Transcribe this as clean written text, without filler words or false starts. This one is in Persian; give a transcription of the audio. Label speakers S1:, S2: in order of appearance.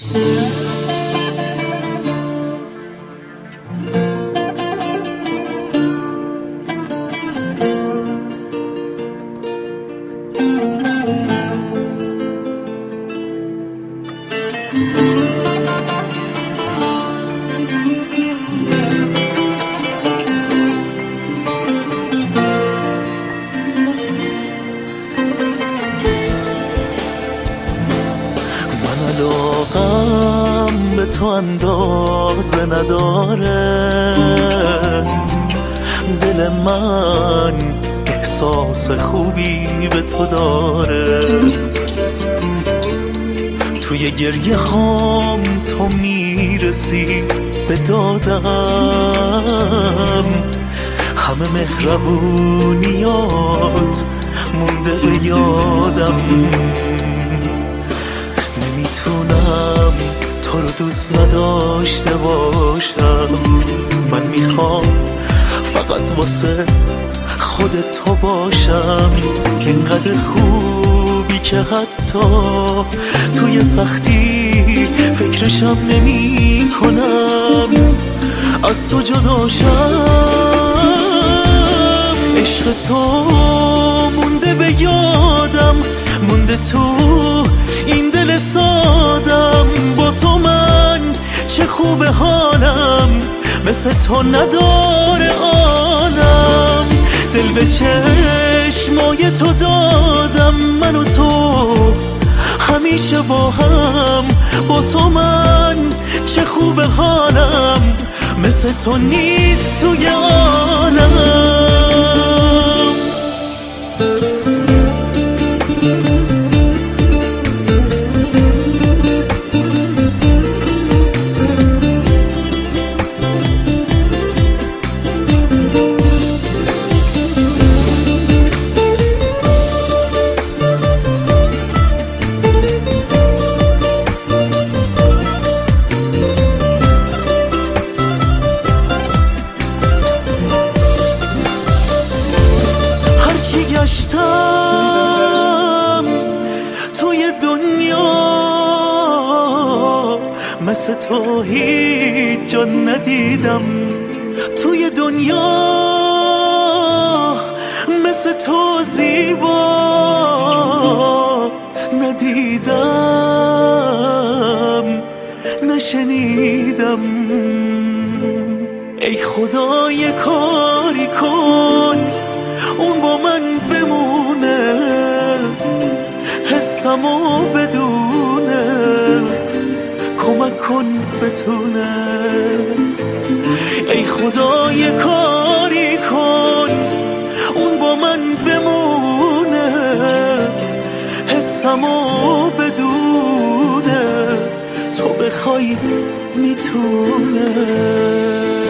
S1: علاقم به تو اندازه نداره، دل من احساس خوبی به تو داره، توی گریه هام تو میرسی به دادم، همه مهربونیات مونده به یادم، نمیتونم تو رو دوست نداشته باشم، من میخوام فقط واسه خودت تو باشم، اینقدر خوبی که حتی توی سختی فکرشم نمی کنم از تو جداشم، عشق تو مونده به یادم، مونده تو این دل سادم، با تو من چه خوب حالم، مثل تو نداره عالم، دل به چشمای تو دادم، من و تو همیشه با هم، با تو من چه خوب حالم، مثل تو نیست توی عالم. گشتم توی دنیا مثل تو هیچ جا ندیدم، توی دنیا مثل تو زیبا ندیدم نشنیدم، ای خدا یه کاری کن اون با من بمونه، حسمو بدونه، کمک کن بتونه، ای خدا یه کاری کن اون با من بمونه، حسمو بدونه، تو بخوای میتونه.